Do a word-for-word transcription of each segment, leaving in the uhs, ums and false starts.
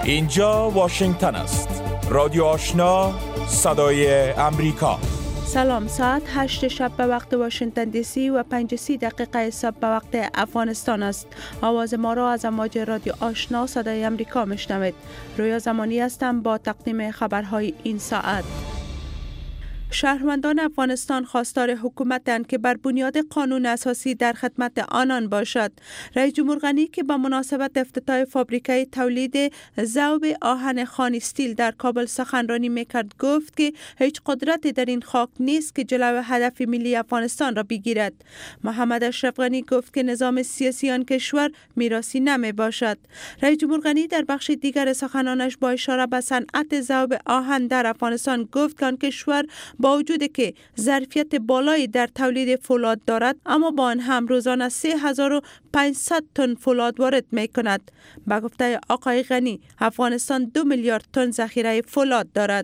اینجا واشنگتن است. رادیو آشنا، صدای امریکا. سلام، ساعت هشت شب به وقت واشنگتن دی سی و پنج و سی دقیقه صبح به وقت افغانستان است. آواز ما را از امواج رادیو آشنا صدای امریکا میشنوید. رویا زمانی هستم با تقدیم خبرهای این ساعت. شهروندان افغانستان خواستار حکومتند که بر بنیاد قانون اساسی در خدمت آنان باشد. رئیس جمهور غنی که به مناسبت افتتاح فابریکه تولید ذوب آهن خان استیل در کابل سخنرانی میکرد گفت که هیچ قدرتی در این خاک نیست که جلو هدف ملی افغانستان را بگیرد. محمد اشرف غنی گفت که نظام سیاسی آن کشور میراثی نمی باشد. رئیس جمهور غنی در بخش دیگر سخنانش با اشاره به صنعت ذوب آهن در افغانستان گفت که آن کشور با وجود که ظرفیت بالایی در تولید فولاد دارد، اما با آن هم روزانه سه هزار و پانصد تن فولاد وارد می کند. با گفته آقای غنی، افغانستان دو میلیارد تن ذخیره فولاد دارد.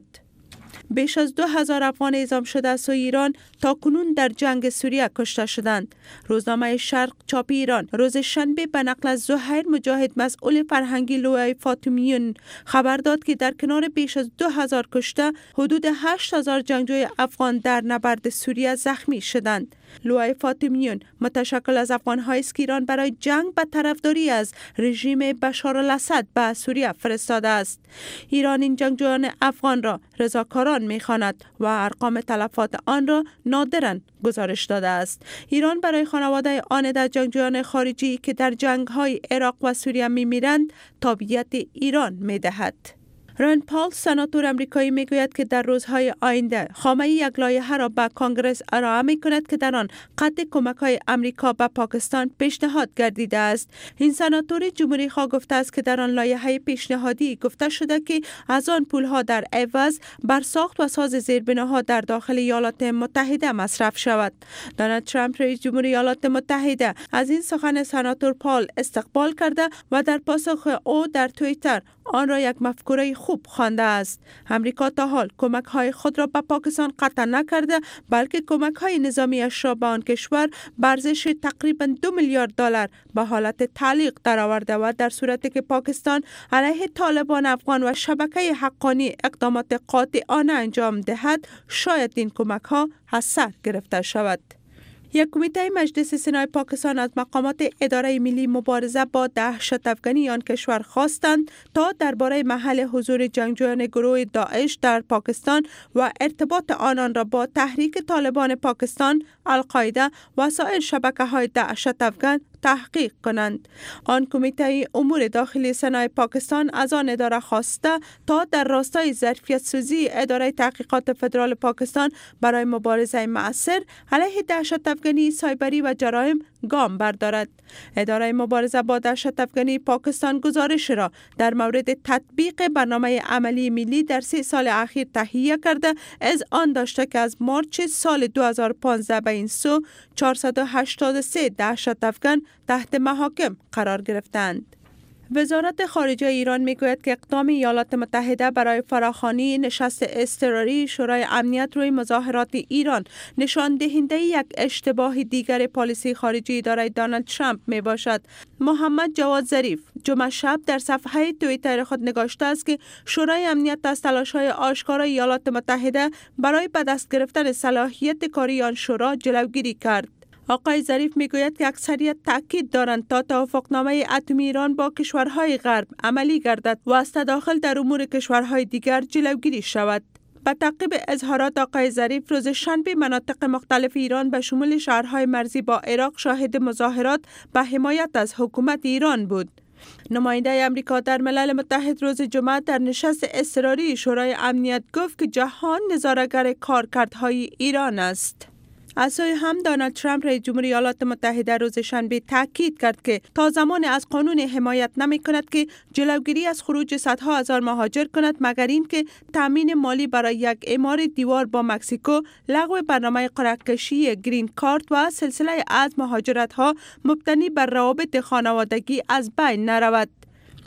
بیش از دو هزار افغان اعدام شده از ایران تا کنون در جنگ سوریه کشته شدند. روزنامه شرق چاپ ایران روز شنبه به نقل از زهیر مجاهد مسئول فرهنگی لوای فاطمیون خبر داد که در کنار بیش از دو هزار کشته، حدود هشت هزار جنگجوی افغان در نبرد سوریه زخمی شدند. لوای فاطمیون متشکل از افغان‌هایی است که ایران برای جنگ به طرفداری از رژیم بشار الاسد به سوریه فرستاده است. ایران این جنگجویان افغان را رضاکاران می‌خواند و ارقام تلفات آن را نادراً گزارش داده است. ایران برای خانواده آن در جنگجویان خارجی که در جنگ‌های عراق و سوریه می‌میرند تابعیت ایران می‌دهد. رند پال سناتور امریکایی میگوید که در روزهای آینده خامنه‌ای یک لایحه را به کانگرس ارائه میکند که در آن قطع کمک‌های امریکا به پاکستان پیشنهاد گردیده است. این سناتور جمهوری خواه گفته است که در آن لایحه پیشنهادی گفته شده که از آن پولها در عوض بر ساخت و ساز زیربناها در داخل ایالات متحده مصرف شود. دونالد ترامپ رئیس جمهور ایالات متحده از این سخن سناتور پال استقبال کرده و در پاسخ او در توییتر آن را یک مفکوره خوب خوانده است. امریکا تا حال کمک‌های خود را به پاکستان قطع نکرده، بلکه کمک‌های نظامی‌اش را به آن کشور به ارزش تقریباً دو میلیارد دلار به حالت تعلیق درآورده و در صورتی که پاکستان علیه طالبان افغان و شبکه حقانی اقدامات قاطعانه انجام دهد، شاید این کمک‌ها از سر گرفته شود. یک کمیته مجلس سنای پاکستان از مقامات اداره ملی مبارزه با دهشت افغانی آن کشور خواستند تا درباره محل حضور جنگجویان گروه داعش در پاکستان و ارتباط آنان را با تحریک طالبان پاکستان، القاعده و سایر شبکه‌های دهشت افغان تحقیق کنند. آن کمیته امور داخلی سنای پاکستان از آن اداره خواسته تا در راستای ظرفیت سازی اداره تحقیقات فدرال پاکستان برای مبارزه مؤثر علیه دهشت افغانی، سایبری و جرایم گام بردارد. اداره مبارزه با دهشت افغانی پاکستان گزارش را در مورد تطبیق برنامه عملی ملی در سه سال اخیر تهیه کرده، از آن داشته که از مارچ سال دو هزار و پانزده به این سو چهارصد و هشتاد و سه دهشت افغان تحت محاکم قرار گرفتند. وزارت خارجه ایران میگوید که اقدام ایالات متحده برای فراخوانی نشست اضطراری شورای امنیت روی مظاهرات ایران نشان دهنده یک اشتباه دیگر پالیسی خارجی اداره دونالد ترامپ می باشد. محمد جواد ظریف جمعه شب در صفحه توییتر خود نگاشته است که شورای امنیت از تلاش‌های آشکار ایالات متحده برای به دست گرفتن صلاحیت کاری آن شورا جلوگیری کرد. آقای ظریف میگوید که اکثریت تاکید دارند تا توافقنامه اتمی ایران با کشورهای غرب عملی گردد و از تداخل در امور کشورهای دیگر جلوگیری شود. به تعقیب اظهارات آقای ظریف، روز شنبه مناطق مختلف ایران به شمول شهرهای مرزی با عراق شاهد مظاهرات به حمایت از حکومت ایران بود. نماینده امریکا در ملل متحد روز جمعه در نشست اضطراری شورای امنیت گفت که جهان نظاره‌گر کارکردهای ایران است. از سوی هم دونالد ترامپ رئیس جمهور ایالات متحده روز شنبه تاکید کرد که تا زمان از قانون حمایت نمی کند که جلوگیری از خروج صدها هزار مهاجر کند، مگر اینکه تامین مالی برای یک اعمار دیوار با مکزیکو، لغو برنامه قرعه‌کشی گرین کارت و سلسله از مهاجرت ها مبتنی بر روابط خانوادگی از بین نرود.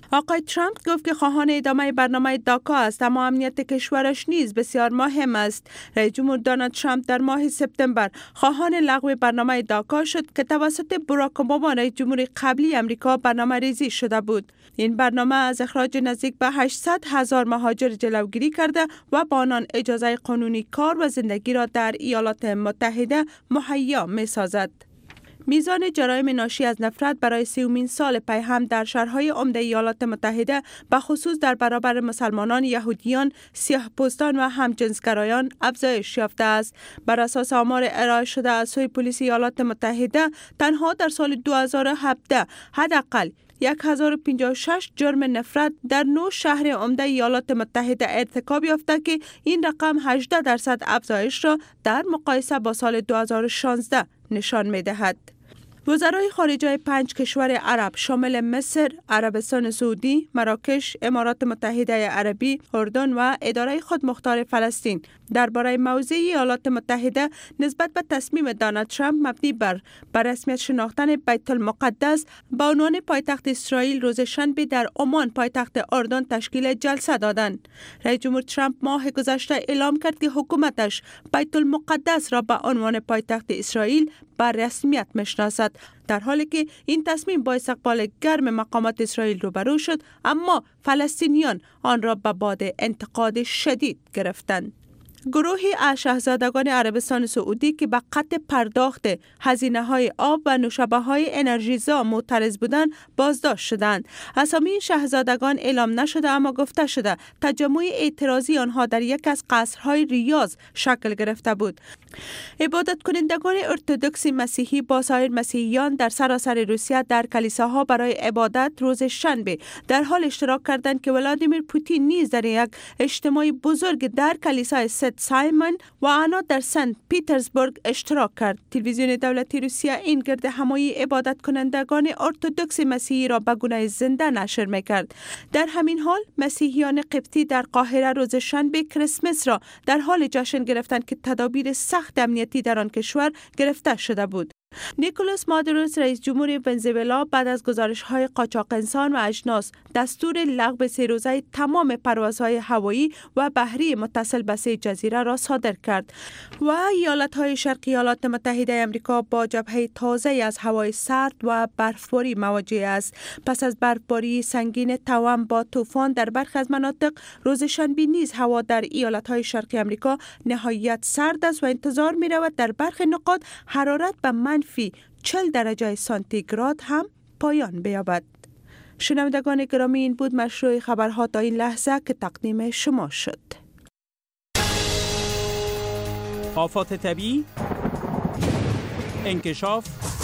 آقای ترامپ گفت که خواهان ادامه برنامه داکا است، اما امنیت کشورش نیز بسیار مهم است. رئیس جمهور دونالد ترامپ در ماه سپتامبر خواهان لغو برنامه داکا شد که توسط باراک اوباما رئیس جمهور قبلی امریکا برنامه ریزی شده بود. این برنامه از اخراج نزدیک به هشتصد هزار مهاجر جلوگیری کرده و با آنان اجازه قانونی کار و زندگی را در ایالات متحده مهیا می‌سازد. میزان جرایم ناشی از نفرت برای سیومین سال پی هم در شهرهای عمده ایالات متحده به خصوص در برابر مسلمانان، یهودیان، سیاه‌پوستان و همجنسگرایان افزایش یافته است. بر اساس آمار ارائه شده از سوی پلیس ایالات متحده، تنها در سال دو هزار و هفده حداقل هزار و پنجاه و شش جرم نفرت در نه شهر عمده ایالات متحده ارتکاب یافته که این رقم هجده درصد افزایش را در مقایسه با سال دو هزار و شانزده نشان می‌دهد. وزرای خارجه پنج کشور عرب شامل مصر، عربستان سعودی، مراکش، امارات متحده عربی، اردن و اداره خودمختار فلسطین درباره موضع ایالات متحده نسبت به تصمیم دونالد ترامپ مبنی بر بر رسمیت شناختن بیت المقدس با عنوان پایتخت اسرائیل روز شنبه در عمان پایتخت اردن تشکیل جلسه دادند. رئیس جمهور ترامپ ماه گذشته اعلام کرد که حکومتش بیت المقدس را به عنوان پایتخت اسرائیل بر رسمیت میشناسد، در حالی که این تصمیم با استقبال گرم مقامات اسرائیل روبرو شد، اما فلسطینیان آن را به باد انتقاد شدید گرفتند. گروهی از شاهزادگان عربستان سعودی که به قطع پرداخت هزینه‌های آب و نوشابه‌های انرژیزا معترض بودند بازداشت شدند. اسامی این شاهزادگان اعلام نشده، اما گفته شده تجمع اعتراضی آنها در یک از قصرهای ریاض شکل گرفته بود. عبادت کنندگان ارتدوکس مسیحی با سایر مسیحیان در سراسر روسیه در کلیساها برای عبادت روز شنبه در حال اشتراک کردند که ولادیمیر پوتین نیز در یک اجتماع بزرگ در کلیسای ست سایمون و آنا در سنت پیترزبورگ اشتراک کرد. تلویزیون دولتی روسیه این گرد همایی عبادت کنندگان ارتدوکس مسیحی را به گونه زنده نشر میکرد. در همین حال مسیحیان قبطی در قاهره روز شنبه کریسمس را در حال جشن گرفتند که تدابیر سخت امنیتی در آن کشور گرفته شده بود. نیکولاس مادوروس رئیس جمهور ونزوئلا بعد از گزارش‌های قاچاق انسان و اجناس دستور لغو سه روزه تمام پروازهای هوایی و بحری متصل به سه جزیره را صادر کرد و ایالت‌های شرقی ایالات متحده آمریکا با جبهه تازه از هوای سرد و برفباری مواجه است. پس از برفباری سنگین توأم با طوفان در برخی از مناطق، روز شنبه نیز هوا در ایالت‌های شرقی آمریکا نهایت سرد است و انتظار می‌رود در برخی نقاط حرارت به منفی چهل درجه سانتیگراد هم پایان بیابد. شنوندگان گرامی، این بود مشروع خبرها تا این لحظه که تقدیم شما شد. آفات طبیعی، انکشاف،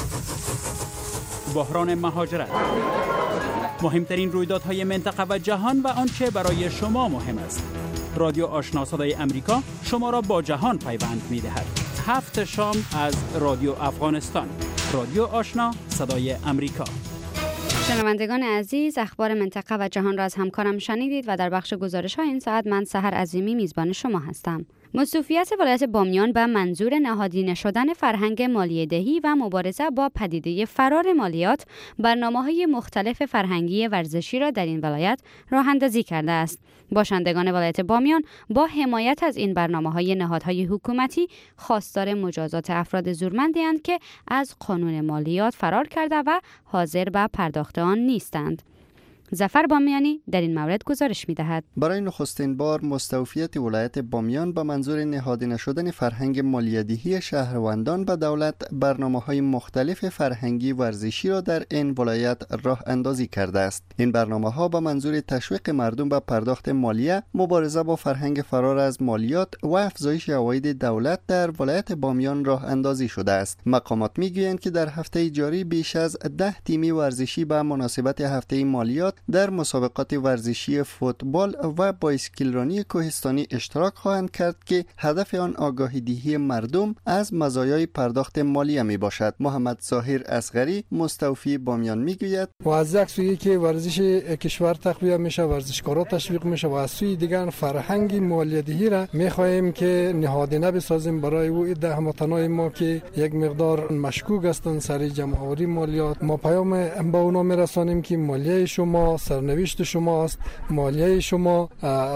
بحران مهاجرت، مهمترین رویدادهای منطقه و جهان و آنچه برای شما مهم است. رادیو آشنا صدای امریکا شما را با جهان پیوند می‌دهد. هفت شام از رادیو افغانستان. رادیو آشنا صدای امریکا. شنوندگان عزیز، اخبار منطقه و جهان را از همکارم شنیدید و در بخش گزارش های این ساعت من سحر عظیمی میزبان شما هستم. مستوفیت ولایت بامیان به منظور نهادینه شدن فرهنگ مالیه دهی و مبارزه با پدیده فرار مالیات، برنامه‌های مختلف فرهنگی ورزشی را در این ولایت راه اندازی کرده است. باشندگان ولایت بامیان با حمایت از این برنامه‌های نهادهای حکومتی خواستار مجازات افراد زورمندی که از قانون مالیات فرار کرده و حاضر به پرداخت آن نیستند. ظفر بامیانی در این مورد گزارش می‌دهد. برای نخستین بار مستوفیت ولایت بامیان به منظور نهادینه شدن فرهنگ مالیه‌دهی شهروندان به دولت برنامه‌های مختلف فرهنگی ورزشی را در این ولایت راه اندازی کرده است. این برنامه‌ها به منظور تشویق مردم به پرداخت مالیه، مبارزه با فرهنگ فرار از مالیات و افزایش عواید دولت در ولایت بامیان راه اندازی شده است. مقامات می‌گویند که در هفته جاری بیش از ده تیم ورزشی به مناسبت هفته مالیات در مسابقات ورزشی فوتبال و بایسکلرانی کوهستانی اشتراک خواهند کرد که هدف آن آگاهی دهی مردم از مزایای پرداخت مالیه می باشد. محمد ظاهر اصغری مستوفی بامیان می گوید و از یک سویی که ورزش کشور تقویت میشه، ورزشکارا تشویق میشه و از سوی دیگر فرهنگ مالیه دهی را می خواهیم که نهادینه بسازیم برای او عده هموطنان ما که یک مقدار مشکوک هستند سر جمع آوری مالیات. ما پیام با اونا می رسانیم که مالیه شما شما، سرنوشت شما است، مالیه شما،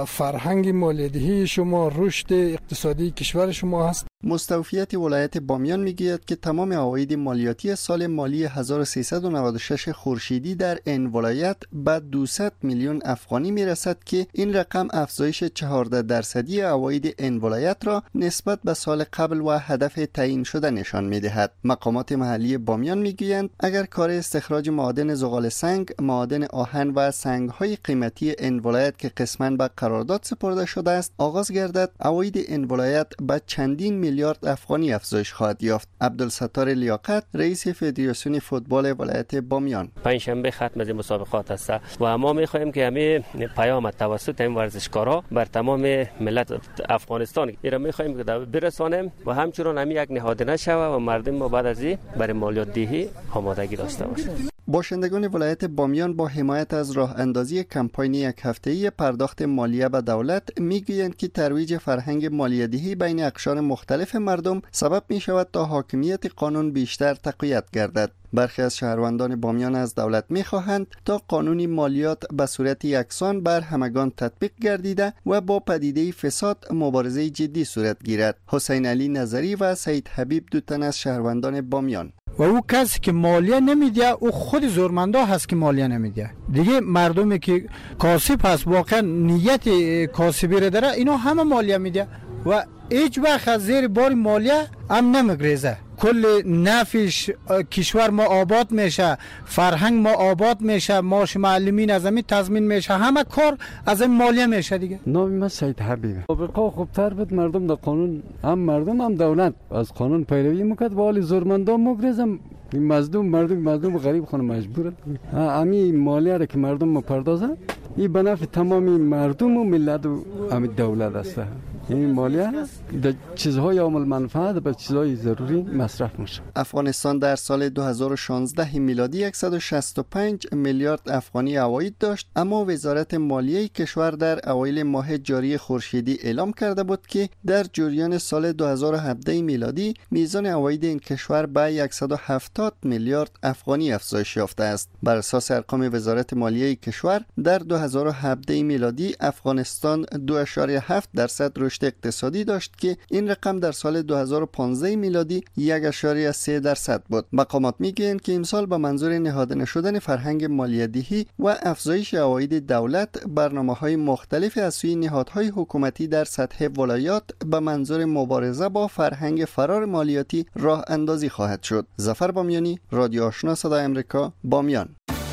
فرهنگ مالیدهی شما، رشد اقتصادی کشور شما است. مستوفیت ولایت بامیان میگوید که تمام عواید مالیاتی سال مالی هزار و سیصد و نود و شش خورشیدی در این ولایت به دویست میلیون افغانی میرسد که این رقم افزایش چهارده درصدی عواید این ولایت را نسبت به سال قبل و هدف تعیین شده نشان میدهد. مقامات محلی بامیان میگویند اگر کار استخراج معادن زغال سنگ، معادن آهن و سنگ‌های قیمتی این ولایت که قسماً به قرارداد سپرده شده است آغاز گردد، عواید این ولایت به چندین میلیارد افغانی افزایش خواهد یافت. عبدالستار لیاقت، رئیس فدراسیون فوتبال ولایت بامیان: پنجشنبه ختم از مسابقات است و ما می‌خواهیم که همه پیام توسط این ورزشکارا بر تمام ملت افغانستان ایران می‌خواهیم که برسانیم و همچنین همین یک نهادینه شود و مردم ما بعد از این برای مالیات دهی آمادگی داشته باشند. باشندگان ولایت بامیان با حمایت از راه اندازی کمپاین یک هفته‌ای پرداخت مالیه به دولت میگویند که ترویج فرهنگ مالیه‌دهی بین اقشار مختلف مردم سبب می شود تا حاکمیت قانون بیشتر تقویت گردد. برخی از شهروندان بامیان از دولت می خواهند تا قانون مالیات به صورت یکسان بر همگان تطبیق گردیده و با پدیده فساد مبارزه جدی صورت گیرد. حسین علی نظری و سید حبیب دو تن از شهروندان بامیان: و او کسی که مالیه نمیده او خود زورمندا هست که مالیه نمیده. دیگه مردمی که کاسب هست واقعا نیت کاسبی را داره اینا همه مالیه میده و هیچ وقت از زیر بار مالیه هم نمیگریزه. کل نفش کشور ما آباد میشه، فرهنگ ما آباد میشه، معاش معلمین از همین تضمین میشه، همه کار از این مالیه میشه دیگه. نام من سید حبیبه. آمریکا خوبتر بود، مردم در قانون، هم مردم هم دولت از قانون پیروی میکرد و حالی زورمندان مگریزم مظلوم مردم مظلوم غریب خونه مجبورن همین مالیه را که مردم مپردازن این به نفع تمام مردم و ملت و همین دولت است. این مالیه در چیزهای عامل منفعت به چیزهای ضروری مصرف میشه. افغانستان در سال دو هزار و شانزده میلادی صد و شصت و پنج میلیارد افغانی عواید داشت، اما وزارت مالیه کشور در اوایل ماه جاری خورشیدی اعلام کرده بود که در جریان سال دو هزار و هفده میلادی میزان عواید این کشور به صد و هفتاد میلیارد افغانی افزایش یافته است. بر اساس ارقام وزارت مالیه کشور در دو هزار و هفده میلادی افغانستان دو اشاریه هفت درصد رشد اقتصادی داشت که این رقم در سال دو هزار و پانزده میلادی یک اشاریه سه درصد بود. مقامات میگویند که امسال به منظور نهادینه شدن فرهنگ مالیه‌دهی و افزایش عواید دولت، برنامه‌های مختلف از سوی نهادهای حکومتی در سطح ولایات به منظور مبارزه با فرهنگ فرار مالیاتی راه اندازی خواهد شد. ظفر بامیانی، رادیو آشنا صدای امریکا، بامیان.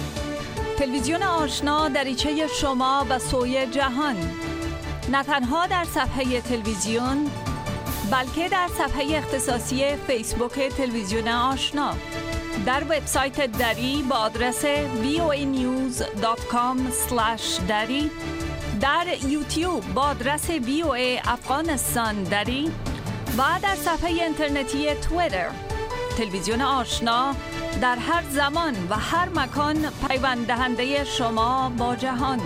تلویزیون آشنا دریچه شما به سوی جهان، نه تنها در صفحه تلویزیون بلکه در صفحه اختصاصی فیسبوک تلویزیون آشنا، در وبسایت دری با آدرس وی او ای نیوز دات کام اسلش دری، در یوتیوب با آدرس وی او ای افغانستان دری و در صفحه اینترنتی توییتر. تلویزیون آشنا در هر زمان و هر مکان پیوند دهنده شما با جهان.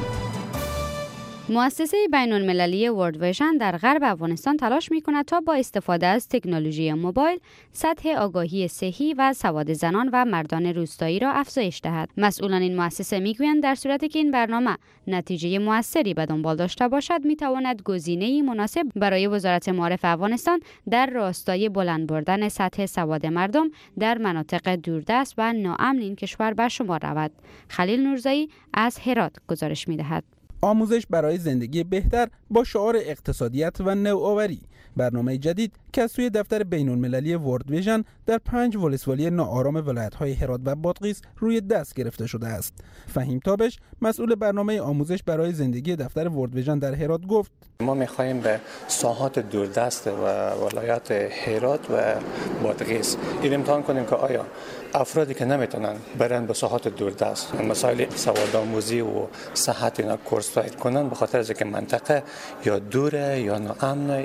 مؤسسه بین المللی ورلد ویژن در غرب افغانستان تلاش می‌کند تا با استفاده از تکنولوژی موبایل سطح آگاهی صحی و سواد زنان و مردان روستایی را افزایش دهد. مسئولان این مؤسسه میگویند در صورتی که این برنامه نتیجه موثری به دنبال داشته باشد میتواند گزینه‌ای مناسب برای وزارت معارف افغانستان در راستای بلند بردن سطح سواد مردم در مناطق دوردست و ناامن این کشور به شمار رود. خلیل نورزایی از هرات گزارش می‌دهد. آموزش برای زندگی بهتر با شعار اقتصادیت و نوآوری، برنامه جدید که از سوی دفتر بین المللی ورلد ویژن در پنج ولسوالی ناآرام ولایت‌های هرات و بادغیس روی دست گرفته شده است. فهیم تابش، مسئول برنامه آموزش برای زندگی دفتر ورلد ویژن در هرات گفت: ما می‌خواهیم به ساحات دوردست و ولایات هرات و بادغیس این امتحان کنیم که آیا افرادی که نمیتونن برن به ساحات دوردست مسائل سوادآموزی و صحت اینا کورس فاید کنن به خاطر از اینکه منطقه یا دوره یا ناامن، این مسائل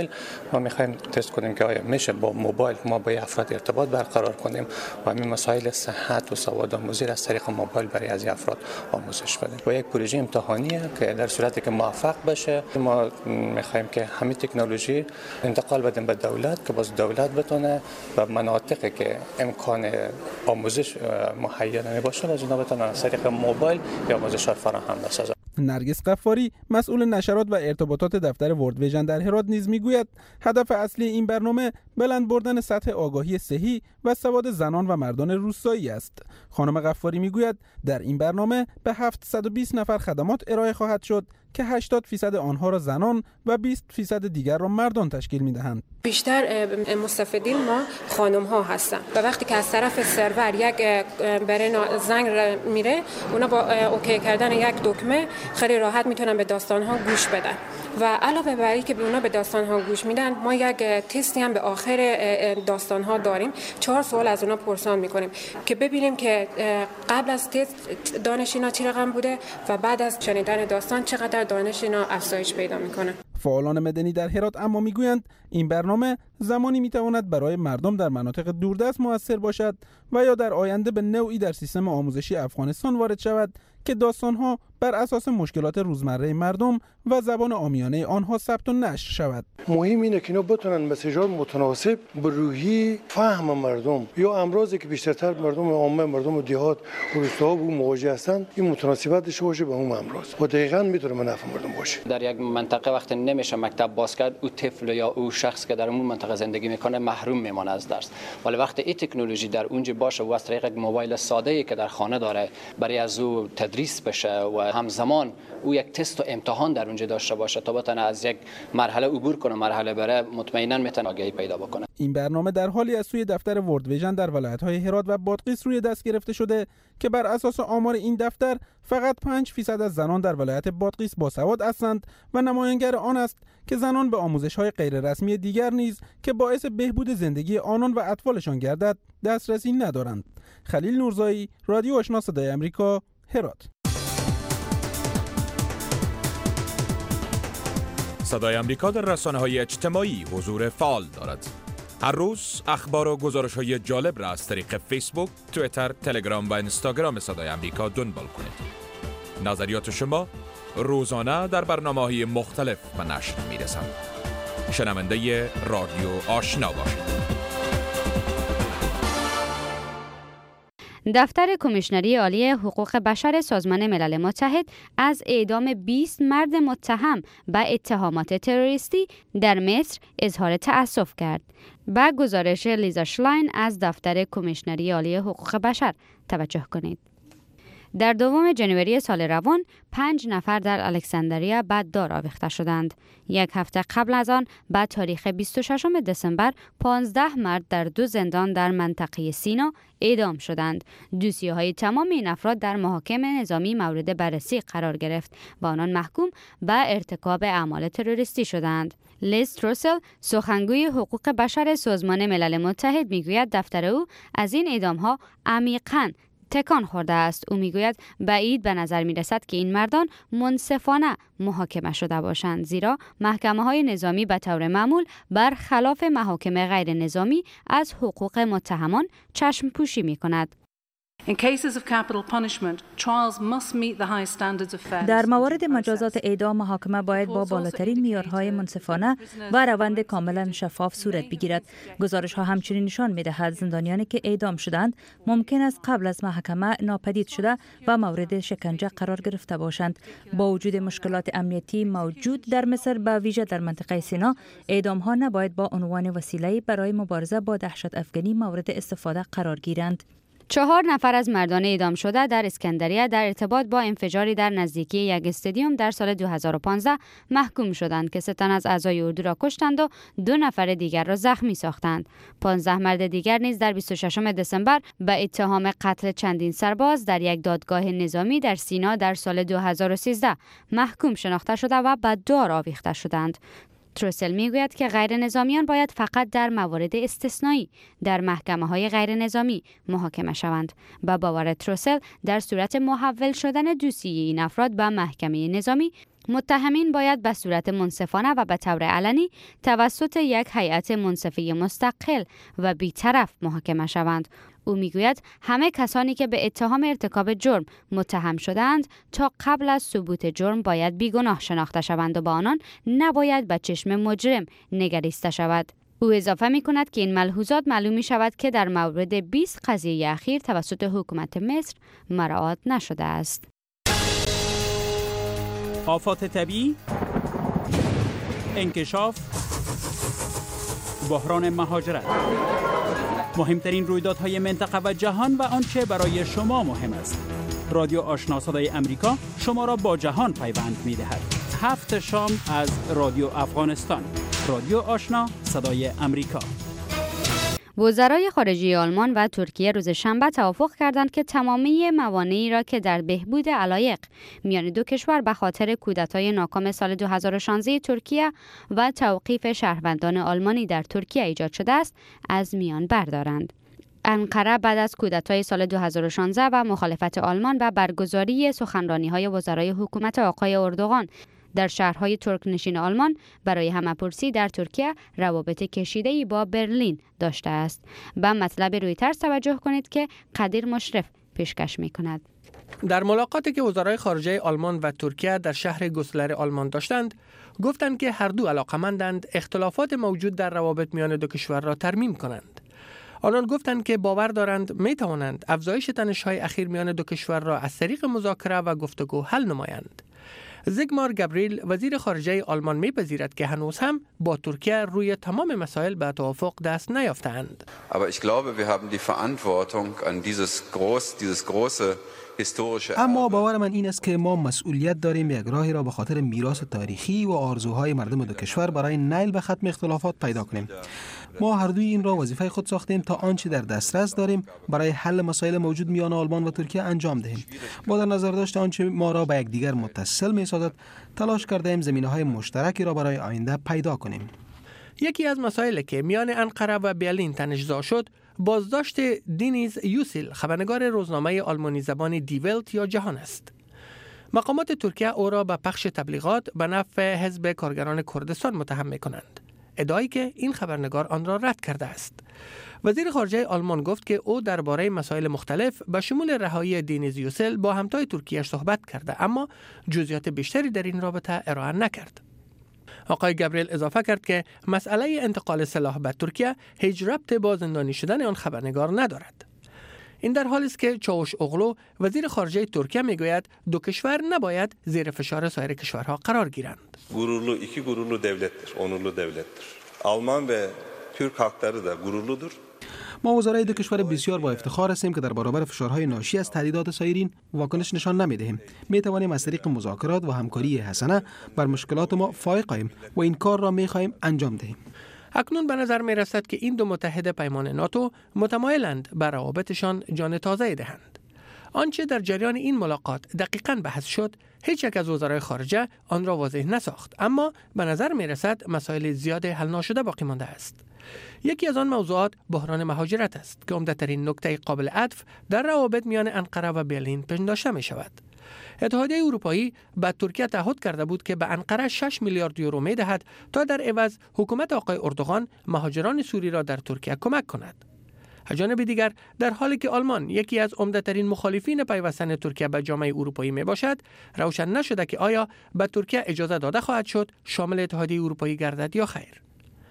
موبایل ما میخوایم تست کنیم که آیا میشه با موبایل ما با افراد ارتباط برقرار کنیم و همین مسائل صحت و سواد آموزی از طریق موبایل برای از افراد آموزش بدیم. و یک پروژه امتحانیه که در صورتی که موفق بشه ما میخوایم که همین تکنولوژی انتقال بدیم به دولت که باز دولت بتونه و مناطقی که امکان آموزش مهیا نباشه از اونها بتونن از طریق موبایل یا آموزش فراهم بسازن. نرگس غفاری مسئول نشرات و ارتباطات دفتر ورلد ویژن در هرات نیز میگوید هدف اصلی این برنامه بلند بردن سطح آگاهی صحی و سواد زنان و مردان روستایی است. خانم غفاری میگوید در این برنامه به هفتصد و بیست نفر خدمات ارائه خواهد شد که هشتاد درصد آنها را زنان و بیست درصد دیگر را مردان تشکیل می‌دهند. بیشتر مستفیدین ما خانم ها هستن و وقتی که از طرف سرور یک برای زنگ میره اونا با اوکی کردن یک دکمه خیلی راحت میتونن به داستان ها گوش بدن و علاوه بر اینکه به اونا به داستان ها گوش میدن ما یک تستی هم به آخر داستان ها داریم. چهار سوال از اونا پرسان میکنیم که ببینیم که قبل از تست دانش اینا چه رقم بوده و بعد از شنیدن داستان چقدر دانش اینا افزایش پیدا میکنه. فعالان مدنی در هرات اما میگویند این برنامه زمانی میتواند برای مردم در مناطق دوردست مؤثر باشد و یا در آینده به نوعی در سیستم آموزشی افغانستان وارد شود که داستانها بر اساس مشکلات روزمره مردم و زبان عامیانه آنها ثبت و نشر شود. مهم اینه که اینا بتونن مسیجات متناسب به روحی فهم مردم یا امراضی که بیشترتر مردم عامه مردم دیهات و روستاها با مواجه هستند این متناسبت داشته باشه به اون امراض و دقیقاً میتونه منفع مردم باشه. در یک منطقه وقتی نمیشه مکتب باز کرد او طفل یا او شخص که در اون منطقه زندگی میکنه محروم میمونه از درس. ولی وقتی این تکنولوژی در اونجا باشه و از طریق یک موبایل ساده ای که در خانه داره برای از او تدریس بشه و همزمان او یک تست و امتحان در اونجا داشته باشه تا بتونه از یک مرحله عبور کنه مرحله بره مطمئنا میتونه آگاهی پیدا بکنه. این برنامه در حالی از سوی دفتر ورلد ویژن در ولایت‌های هرات و بادغیس روی دست گرفته شده که بر اساس آمار این دفتر فقط پنج درصد از زنان در ولایت بادغیس باسواد هستند و نمایانگر آن است که زنان به آموزش‌های غیررسمی دیگر نیز که باعث بهبود زندگی آنان و اطفالشان گردد دسترسی ندارند. خلیل نورزایی، رادیو آشنا صدای آمریکا، هرات. صدای آمریکا در رسانه‌های اجتماعی حضور فعال دارد. هر روز اخبار و گزارش‌های جالب را از طریق فیسبوک، توییتر، تلگرام و اینستاگرام صدای آمریکا دنبال کنید. نظریات شما روزانه در برنامه‌های مختلف به نشر می‌رسند. شنونده رادیو آشنا باشید. دفتر کمیشنری عالی حقوق بشر سازمان ملل متحد از اعدام بیست مرد متهم به اتهامات تروریستی در مصر اظهار تأسف کرد. با گزارش لیزا شلاین از دفتر کمیشنری عالی حقوق بشر توجه کنید. در دوم جنوری سال روان پنج نفر در الکساندریا به دار آویخته شدند. یک هفته قبل از آن به تاریخ بیست و ششم دسامبر پانزده مرد در دو زندان در منطقه سینا اعدام شدند. دوسیه‌های تمام این افراد در محاکم نظامی مورد بررسی قرار گرفت و آنان محکوم به ارتکاب اعمال تروریستی شدند. لیز تروسل سخنگوی حقوق بشر سازمان ملل متحد میگوید دفتر او از این اعدام‌ها عمیقاً تکان خورده است. او میگوید بعید به نظر می رسد که این مردان منصفانه محاکمه شده باشند، زیرا محکمه های نظامی به طور معمول بر خلاف محاکم غیر نظامی از حقوق متهمان چشم پوشی می کند. در موارد مجازات اعدام محاکمه باید با بالاترین معیارهای منصفانه و روند کاملا شفاف صورت بگیرد. گزارش ها همچنین نشان می‌دهد زندانیانی که اعدام شدند ممکن است قبل از محاکمه ناپدید شده و مورد شکنجه قرار گرفته باشند. با وجود مشکلات امنیتی موجود در مصر به ویژه در منطقه سینا، اعدام ها نباید با عنوان وسیله‌ای برای مبارزه با دهشت افغانی مورد استفاده قرار گیرند. چهار نفر از مردان اعدام شده در اسکندریه در ارتباط با انفجاری در نزدیکی یک استادیوم در سال دو هزار و پانزده محکوم شدند که سه تن از اعضای اردو را کشتند و دو نفر دیگر را زخمی ساختند. پانزده مرد دیگر نیز در بیست و ششم دسامبر به اتهام قتل چندین سرباز در یک دادگاه نظامی در سینا در سال دو هزار و سیزده محکوم شناخته شده و به دار آویخته شدند. تروسل میگوید که غیر نظامیان باید فقط در موارد استثنایی در محکمه های غیر نظامی محاکمه شوند. با باور تروسل در صورت محول شدن دوسیه این افراد به محکمه نظامی متهمین باید به صورت منصفانه و به طور علنی توسط یک هیئت منصفه مستقل و بی‌طرف محاکمه شوند. او میگوید همه کسانی که به اتهام ارتکاب جرم متهم شدند تا قبل از ثبوت جرم باید بیگناه شناخته شوند و با آنان نباید به چشم مجرم نگریسته شود. او اضافه می کند که این ملحوظات معلوم می شود که در مورد بیست قضیه اخیر توسط حکومت مصر مراعات نشده است. آفات طبیعی، انکشاف، بحران مهاجرت، مهمترین رویدادهای منطقه و جهان و آنچه برای شما مهم است. رادیو آشنا صدای امریکا شما را با جهان پیوند می دهد. هفت شام از رادیو افغانستان. رادیو آشنا صدای امریکا. وزرای خارجه آلمان و ترکیه روز شنبه توافق کردند که تمامی موانعی را که در بهبود علایق میان دو کشور به خاطر کودتای ناکام سال دو هزار و شانزده ترکیه و توقیف شهروندان آلمانی در ترکیه ایجاد شده است از میان بردارند. انقره بعد از کودتای سال دو هزار و شانزده و مخالفت آلمان و برگزاری سخنرانی‌های وزرای حکومت آقای اردوغان در شهرهای ترک نشین آلمان برای همه‌پرسی در ترکیه روابط کشیده‌ای با برلین داشته است. به مطلب رویترز توجه کنید که قدیر مشرف پیشکش می‌کند. در ملاقاتی که وزرای خارجه آلمان و ترکیه در شهر گوسلر آلمان داشتند، گفتند که هر دو علاقه‌مندند اختلافات موجود در روابط میان دو کشور را ترمیم کنند. آنان گفتند که باور دارند می توانند افزایش تنش‌های اخیر میان دو کشور را از طریق مذاکره و گفتگو حل نمایند. زیگمار گابریل وزیر خارجه آلمان می‌پذیرد که هنوز هم با ترکیه روی تمام مسائل به توافق دست نیافتند. Aber ich glaube, wir haben die Verantwortung an dieses groß, dieses große historische اما باور من این است که ما مسئولیت داریم یک راهی را به خاطر میراث تاریخی و آرزوهای مردم دو کشور برای نیل به ختم اختلافات پیدا کنیم. ما هر دوی این را وظیفه خود ساختیم تا آنچه در دسترس داریم برای حل مسائل موجود میان آلمان و ترکیه انجام دهیم. با در نظر داشت آنچه ما را به یکدیگر متصل می‌سازد، تلاش کردیم زمینه‌های مشترکی را برای آینده پیدا کنیم. یکی از مسائلی که میان انقره و برلین تنش‌زا شد، بازداشت دینیز یوسیل، خبرنگار روزنامه آلمانی زبان دی ولت یا جهان است. مقامات ترکیه او را به پخش تبلیغات به نفع حزب کارگران کردستان متهم می‌کنند. ادعایی که این خبرنگار آن را رد کرده است. وزیر خارجه آلمان گفت که او درباره مسائل مختلف به شمول رهایی دینیز یوسیل با همتای ترکیه صحبت کرده، اما جزئیات بیشتری در این رابطه ارائه نکرد. آقای گابریل اضافه کرد که مسئله انتقال سلاح به ترکیه هیچ ربط با زندانی شدن آن خبرنگار ندارد. این در حالی است که چاوش اوغلو وزیر خارجه ترکیه میگوید دو کشور نباید زیر فشار سایر کشورها قرار گیرند. Gururlu iki gururlu devlettir, onurlu devlettir. Alman ve Türk halkları da gururludur. ما وزرای دو کشور بسیار با افتخار هستیم که در برابر فشارهای ناشی از تهدیدات سایرین واکنش نشان نمی‌دهیم. می‌توانیم از طریق مذاکرات و همکاری حسنه بر مشکلات ما فائق آییم و این کار را می‌خواهیم انجام دهیم. اکنون به نظر می‌رسد که این دو متحد پیمان ناتو متمایلند بر روابطشان جان تازه دهند. آنچه در جریان این ملاقات دقیقاً بحث شد، هیچ یک از وزرای خارجه آن را واضح نساخت، اما به نظر می‌رسد مسائل زیاد حل ناشده باقی مانده است. یکی از آن موضوعات بحران مهاجرت است که عمده‌ترین نکته قابل عطف در روابط میان انقره و برلین پنداشته می شود. اتحادیه اروپایی به ترکیه تعهد کرده بود که به انقره شش میلیارد یورو می دهد تا در عوض حکومت آقای اردوغان مهاجران سوری را در ترکیه کمک کند. از جانب دیگر در حالی که آلمان یکی از عمده‌ترین مخالفین پیوستن ترکیه به جامعه اروپایی می باشد، روشن نشده که آیا به ترکیه اجازه داده خواهد شد شامل اتحادیه اروپایی گردد یا خیر.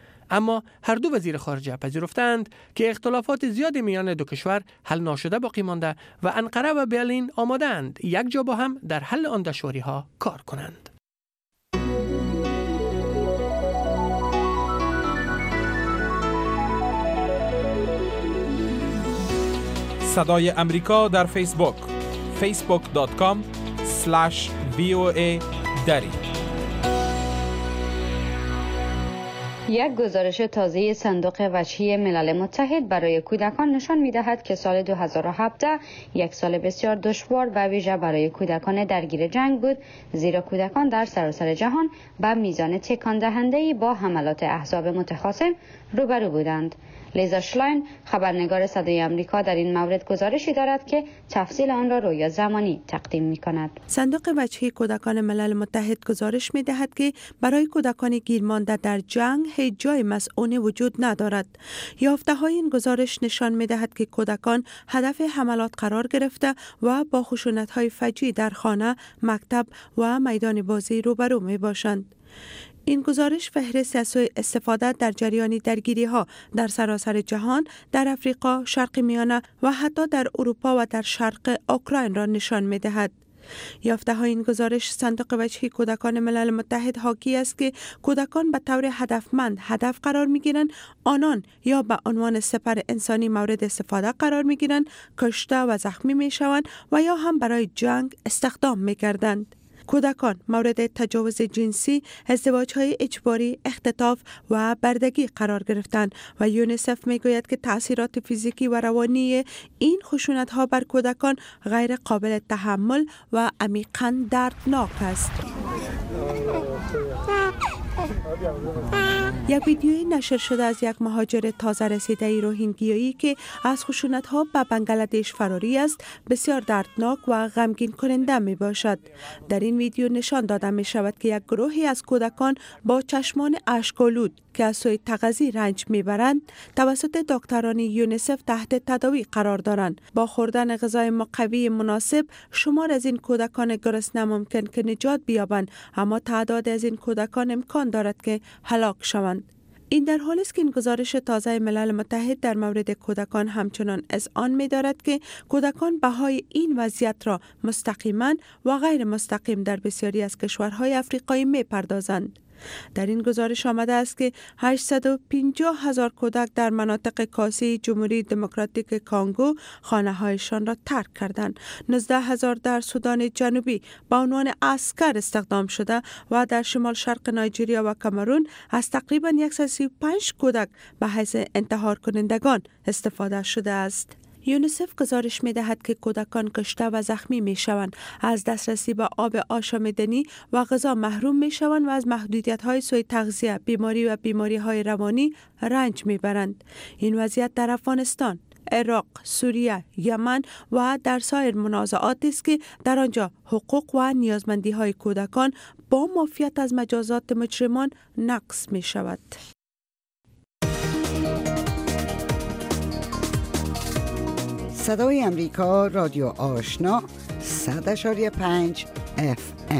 اما هر دو وزیر خارجه پذیرفتند که اختلافات زیادی میان دو کشور حل ناشده باقی مانده و انقره و برلین آماده‌اند یک جا با هم در حل آن دشواری‌ها کار کنند. صدای امریکا در فیسبوک فیسبوک دات کام اسلش وی او ای دری. یک گزارش تازه صندوق وجهی ملل متحد برای کودکان نشان می‌دهد که سال دو هزار و هفده یک سال بسیار دشوار و ویژه برای کودکان درگیر جنگ بود، زیرا کودکان در سراسر جهان به میزان تکان دهنده‌ای با حملات احزاب متخاصم روبرو بودند. لیزا شلاین خبرنگار صدای آمریکا در این مورد گزارشی دارد که تفصیل آن را رویا زمانی تقدیم می کند. صندوق وجهی کودکان ملل متحد گزارش می دهد که برای کودکان گیرمانده در جنگ هیچ جای مسئونه وجود ندارد. یافته های این گزارش نشان می دهد که کودکان هدف حملات قرار گرفته و با خشونت های فجیع در خانه، مکتب و میدان بازی روبرو می باشند. این گزارش فهرست از سوء استفاده در جریان درگیری ها در سراسر جهان، در افریقا، شرق میانه و حتی در اروپا و در شرق اوکراین را نشان می دهد. یافته های این گزارش صندوق وجهی کودکان ملل متحد حاکی است که کودکان به طور هدفمند هدف قرار می گیرند، آنان یا به عنوان سپر انسانی مورد استفاده قرار می گیرند، کشته و زخمی می شوند و یا هم برای جنگ استخدام می گردند. کودکان مورد تجاوز جنسی، ازدواج‌های اجباری، اختطاف و بردگی قرار گرفتند و یونیسف میگوید که تأثیرات فیزیکی و روانی این خشونت‌ها بر کودکان غیر قابل تحمل و عمیقاً دردناک است. یک ویدیوی نشر شده از یک مهاجر تازه رسیده روهینگیایی که از خشونت‌ها به بنگلادش فراری است بسیار دردناک و غمگین کننده می باشد. در این ویدیو نشان داده می شود که یک گروهی از کودکان با چشمان اشک‌آلود که از سوی تغذیه رنج میبرند توسط دکتران یونیسف تحت تداوی قرار دارند. با خوردن غذای مقوی مناسب شمار از این کودکان گرسنه ممکن که نجات بیابند، اما تعداد از این کودکان امکان دارد که هلاک شوند. این در حالی است که این گزارش تازه ملل متحد در مورد کودکان همچنان اذعان می دارد که کودکان بهای این وضعیت را مستقیما و غیر مستقیم در بسیاری از کشورهای افریقایی می پردازند. در این گزارش آمده است که هشتصد و پنجاه هزار کودک در مناطق کاسی جمهوری دموکراتیک کانگو خانه‌هایشان را ترک کردند. نوزده هزار در سودان جنوبی به عنوان عسکر استخدام شده و در شمال شرق نایجریا و کامرون از تقریباً صد و سی و پنج کودک به حیث انتحار کنندگان استفاده شده است. یونیسف گزارش می دهد که کودکان کشته و زخمی می شوند، از دسترسی به آب آشامیدنی و غذا محروم می شوند و از محدودیت های سوی تغذیه، بیماری و بیماری های روانی رنج می برند. این وضعیت در افغانستان، عراق، سوریه، یمن و در سایر منازعات است که در آنجا حقوق و نیازمندی های کودکان با معافیت از مجازات مجرمان نقض می شود. صدای امریکا، رادیو آشنا، صد اشاری پنج اف ام.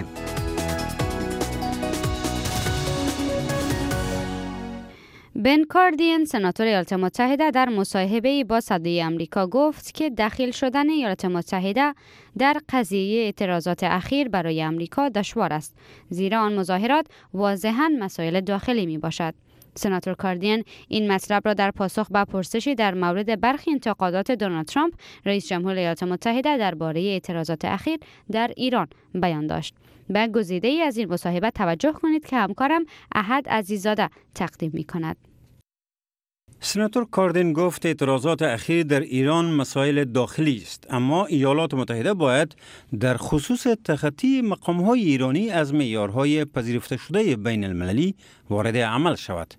بن کاردین سناتور ایالات متحده در مصاحبه‌ای با صدای آمریکا گفت که دخیل شدن ایالات متحده در قضیه اعتراضات اخیر برای آمریکا دشوار است، زیرا آن مظاهرات واضحاً مسائل داخلی می باشد. سناتور کاردین این مطلب را در پاسخ به پرسشی در مورد برخی انتقادات دونالد ترامپ رئیس جمهور ایالات متحده درباره اعتراضات اخیر در ایران بیان داشت. به گزیده ای از این مصاحبه توجه کنید که همکارم احد عزیزاده تقدیم می کند. سناتور کاردین گفت اعتراضات اخیر در ایران مسائل داخلی است، اما ایالات متحده باید در خصوص تخطی مقام‌های ایرانی از معیارهای پذیرفته شده بین المللی وارد عمل شود.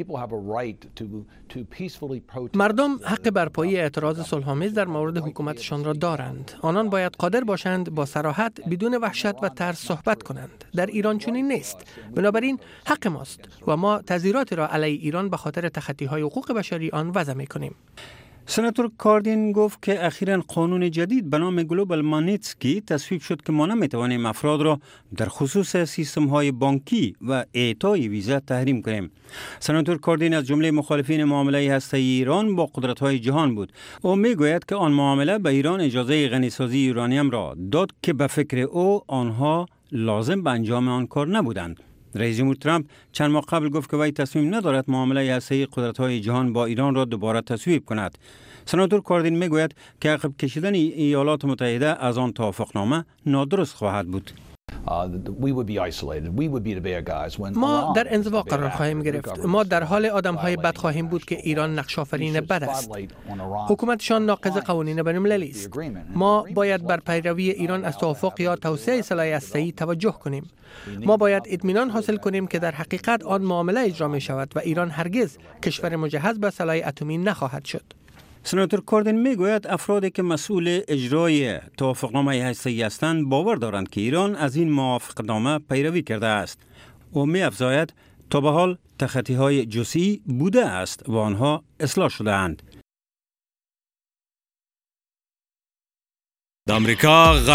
مردم حق برپایی اعتراض صلح‌آمیز در مورد حکومتشان را دارند. آنان باید قادر باشند با صراحت بدون وحشت و ترس صحبت کنند. در ایران چنین نیست. بنابراین حق ماست و ما تظاهرات را علیه ایران به خاطر تخطی‌های حقوق بشری آن وضع می‌کنیم. سناتور کاردین گفت که اخیراً قانون جدید به نام گلوبال مانیتسکی تصویب شد که ما نمی‌توانیم افراد را در خصوص سیستم‌های بانکی و اعطای ویزا تحریم کنیم. سناتور کاردین از جمله مخالفین معامله هسته‌ای ایران با قدرت‌های جهان بود. او می‌گوید که آن معامله به ایران اجازه غنیسازی یورانیم را داد که به فکر او آنها لازم به انجام آن کار نبودند. رئیس جمهور ترامپ چند ماه قبل گفت که وی تصمیم ندارد معامله هسته‌ای قدرت‌های جهان با ایران را دوباره تصویب کند. سناتور کاردین میگوید که عقب کشیدن ایالات متحده از آن توافقنامه نادرست خواهد بود. ما در انزوا قرار خواهیم گرفت. ما در حال آدم‌های بد خواهیم بود که ایران نقش‌آفرین بد است. حکومتشان ناقض قوانین بین‌المللی است. ما باید بر پیروی ایران از توافق یا توسعه سلاح هسته‌ای توجه کنیم. ما باید اطمینان حاصل کنیم که در حقیقت آن معامله اجرا می شود و ایران هرگز کشور مجهز به سلاح اتمی نخواهد شد. سناتور کاردین میگوید افرادی که مسئول اجرای توافقنامه هسته‌ای هستند باور دارند که ایران از این موافقتنامه پیروی کرده است. او می افزاید تا به حال تخطی‌های جزئی بوده است و آنها اصلاح شده اند. آمریکا